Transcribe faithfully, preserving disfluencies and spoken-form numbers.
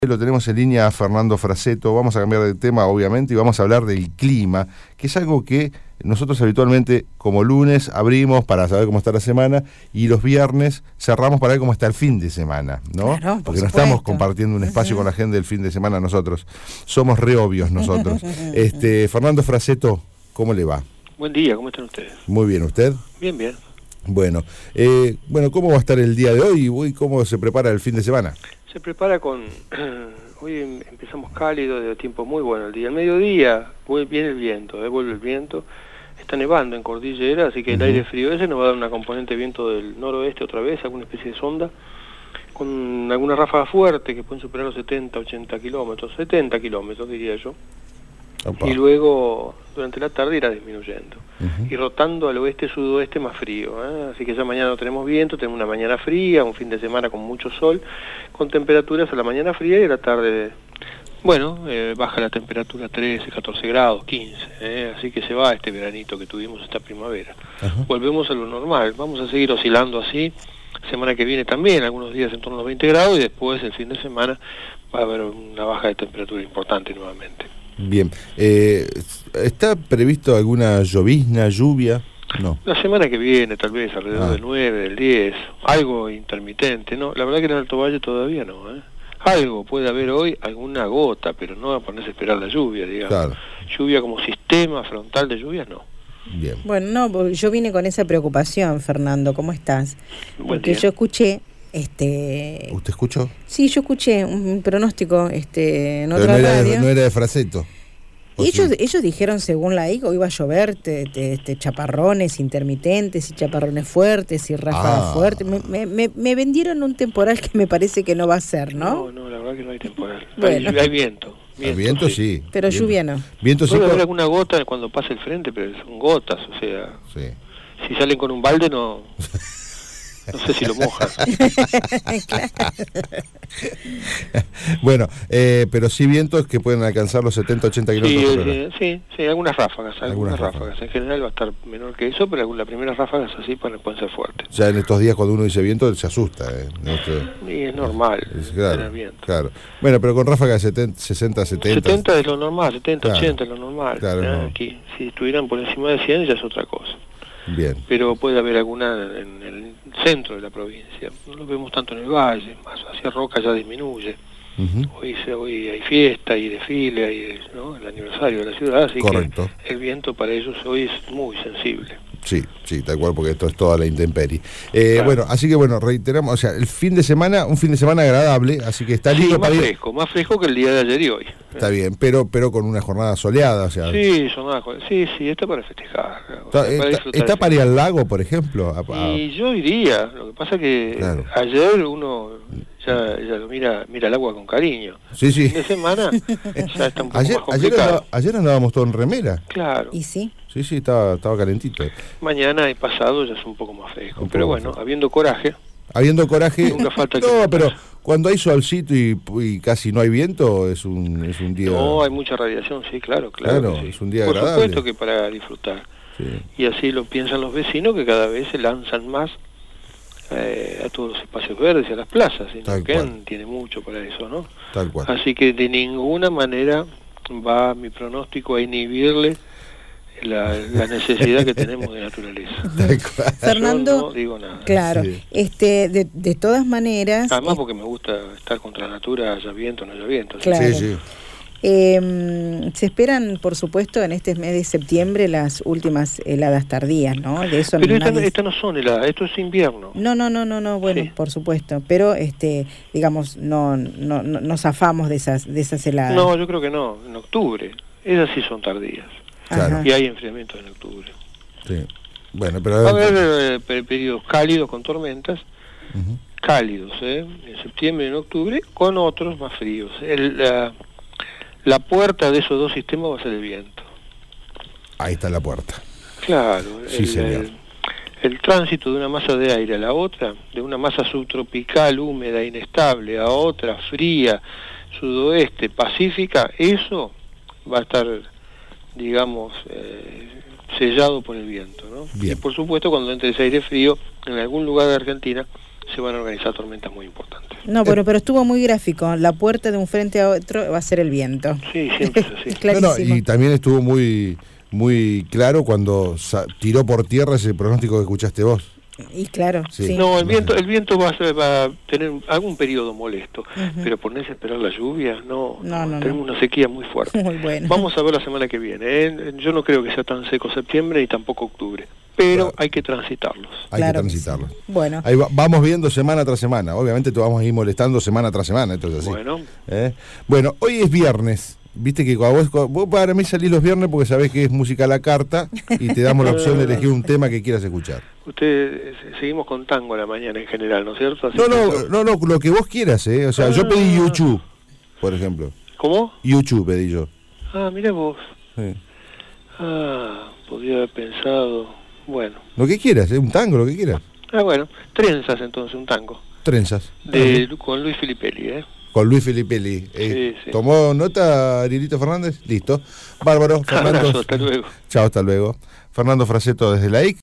Lo tenemos en línea a Fernando Fraseto. Vamos a cambiar de tema, obviamente, y vamos a hablar del clima, que es algo que nosotros habitualmente, como lunes, abrimos para saber cómo está la semana y los viernes cerramos para ver cómo está el fin de semana, ¿no? Claro, por Porque no supuesto. estamos compartiendo un espacio uh-huh. con la gente del fin de semana nosotros. Somos re obvios nosotros. este Fernando Fraseto, ¿cómo le va? Buen día, ¿cómo están ustedes? Muy bien, ¿usted? Bien, bien. Bueno, eh, bueno, ¿cómo va a estar el día de hoy y cómo se prepara el fin de semana? Se prepara con... hoy empezamos cálido, de tiempo muy bueno el día. Al mediodía viene el viento, eh, vuelve el viento. Está nevando en cordillera, así que el uh-huh. aire frío ese nos va a dar una componente de viento del noroeste otra vez, alguna especie de sonda, con alguna ráfaga fuerte que pueden superar los setenta, ochenta kilómetros, setenta kilómetros diría yo. Opa. Y luego durante la tarde irá disminuyendo uh-huh. y rotando al oeste-sudoeste más frío, ¿eh? Así que ya mañana no tenemos viento, tenemos una mañana fría, un fin de semana con mucho sol, con temperaturas a la mañana fría y a la tarde, bueno, eh, baja la temperatura trece, catorce grados, quince, ¿eh? Así que se va este veranito que tuvimos esta primavera. Uh-huh. Volvemos a lo normal, vamos a seguir oscilando así, semana que viene también, algunos días en torno a los veinte grados y después el fin de semana va a haber una baja de temperatura importante nuevamente. Bien, eh, ¿está previsto alguna llovizna, lluvia? No. La semana que viene, tal vez, alrededor ah. del nueve, del diez, algo intermitente, ¿no? La verdad que en el Alto Valle todavía no, ¿eh? Algo puede haber hoy, alguna gota, pero no va a ponerse a esperar la lluvia, digamos. Claro. Lluvia como sistema frontal de lluvias, no. Bien. Bueno, no, yo vine con esa preocupación, Fernando, ¿cómo estás? Buen Porque día. yo escuché... Este... ¿Usted escuchó? Sí, yo escuché un pronóstico este, en Pero otra no era, radio. De, no era de Fraseto. Y ellos, sí? ellos dijeron, según la I C O, iba a llover te, te, te, chaparrones intermitentes y chaparrones fuertes y ráfagas ah. fuertes. Me, me, me, me vendieron un temporal que me parece que no va a ser, ¿no? No, no, la verdad que no hay temporal. Bueno. Hay, hay viento. Viento, viento sí. sí. Pero viento. lluvia no. Viento sí. Puede Por... haber alguna gota cuando pase el frente, pero son gotas, o sea... Sí. Si salen con un balde no... No sé si lo mojan. Bueno, eh, pero sí vientos que pueden alcanzar los setenta, ochenta kilómetros sí, por hora. Sí, sí, sí, algunas ráfagas, algunas, algunas ráfagas. ráfagas. En general va a estar menor que eso, pero las primeras ráfagas así pueden, pueden ser fuertes. Ya en estos días cuando uno dice viento se asusta. Eh. Este, y es normal es, claro, tener viento. Claro. Bueno, pero con ráfagas de sesenta, setenta. setenta es lo normal, setenta, claro. ochenta es lo normal. Claro, ¿eh? no. Aquí, si estuvieran por encima de cien ya es otra cosa. Bien. Pero puede haber alguna en el centro de la provincia. No lo vemos tanto en el valle, más hacia Roca ya disminuye. Uh-huh. Hoy, se, hoy hay fiesta, hay desfile, hay, ¿no? el aniversario de la ciudad, así Correcto. Que el viento para ellos hoy es muy sensible. Sí, sí, tal cual, porque esto es toda la intemperie. Eh, claro. Bueno, así que bueno, reiteramos, o sea, el fin de semana, un fin de semana agradable, así que está lindo sí, más para ir... fresco, más fresco que el día de ayer y hoy. Está bien, pero pero con una jornada soleada, o sea... Sí, jornada, sí, sí, está para festejar. Está, sea, para, está, está para ir al lago, por ejemplo. A, a... Y yo iría, lo que pasa que claro. ayer uno ya, ya lo mira mira el agua con cariño. Sí, sí. El fin de semana ya está un poco ayer, más complicado. Ayer, andaba, ayer andábamos todos en remera. Claro. ¿Y sí? Sí, sí, estaba, estaba calentito. Mañana y pasado ya es un poco más fresco, un pero bueno, fresco. Habiendo coraje... Habiendo coraje... Nunca falta no, pero cuando hay solcito y, y casi no hay viento, es un, es un día... No, hay mucha radiación, sí, claro, claro. Claro, sí. es un día Por agradable. Por supuesto que para disfrutar. Sí. Y así lo piensan los vecinos, que cada vez se lanzan más eh, a todos los espacios verdes y a las plazas. Y Neuquén tiene mucho para eso, ¿no? Tal cual. Así que de ninguna manera va mi pronóstico a inhibirle La, la necesidad que tenemos de naturaleza. Fernando, yo no digo nada. Claro, sí. este, de, de todas maneras... Además eh, porque me gusta estar contra la natura, haya viento o no haya viento. Claro. Sí, sí. Eh, se esperan, por supuesto, en este mes de septiembre las últimas heladas tardías, ¿no? De eso pero no estas nadie... esta no son heladas, esto es invierno. No, no, no, no, no, bueno, sí. Por supuesto, pero este, digamos, no, no, no, no zafamos de esas, de esas heladas. No, yo creo que no, en octubre, esas sí son tardías. Claro. Y hay enfriamientos en octubre. Sí. Bueno, pero... Va a haber eh, periodos cálidos con tormentas, uh-huh. cálidos, ¿eh? En septiembre y en octubre, con otros más fríos. El, la, la puerta de esos dos sistemas va a ser el viento. Ahí está la puerta. Claro. Sí, el, señor. El, el tránsito de una masa de aire a la otra, de una masa subtropical, húmeda, inestable, a otra fría, sudoeste, pacífica, eso va a estar... digamos, eh, sellado por el viento, ¿no? Bien. Y por supuesto cuando entre ese aire frío, en algún lugar de Argentina, se van a organizar tormentas muy importantes. No, bueno, pero estuvo muy gráfico. La puerta de un frente a otro va a ser el viento. Sí, siempre es así. No, no, y también estuvo muy, muy claro cuando sa- tiró por tierra ese pronóstico que escuchaste vos. Y claro, Sí. sí. No, el viento, el viento va a, ser- va a tener algún periodo molesto, Ujú. pero ponerse a esperar la lluvia, no, No, no, tenemos no. una sequía muy fuerte. Muy bueno. Vamos a ver la semana que viene, ¿eh? Yo no creo que sea tan seco septiembre ni tampoco octubre, pero Claro. hay que transitarlos. Hay Claro que que sí. transitarlo. Bueno, Ahí va- vamos viendo semana tras semana. Obviamente te vamos a ir molestando semana tras semana, esto es así. Bueno, ¿Eh? Bueno, hoy es viernes. Viste que cuando vos, vos para mí salís los viernes porque sabés que es música a la carta y te damos la opción de elegir un tema que quieras escuchar. usted, seguimos con tango a la mañana en general, ¿no es cierto? Así No, que no, yo- no, no, lo que vos quieras, ¿eh? O sea, yo pedí YouTube, por ejemplo. ¿Cómo? YouTube pedí yo. Ah, mira vos. Sí. Ah, podría haber pensado, bueno. Lo que quieras, ¿eh? Un tango, lo que quieras. Ah, bueno, trenzas entonces, un tango. Trenzas. De, con Luis Filipelli, ¿eh? Con Luis Filipelli. Eh, Sí, sí. ¿Tomó nota, Arielito Fernández? Listo. Bárbaro, Fernando. Abrazo, hasta luego. Chao, hasta luego. Fernando Fraseto desde la I C.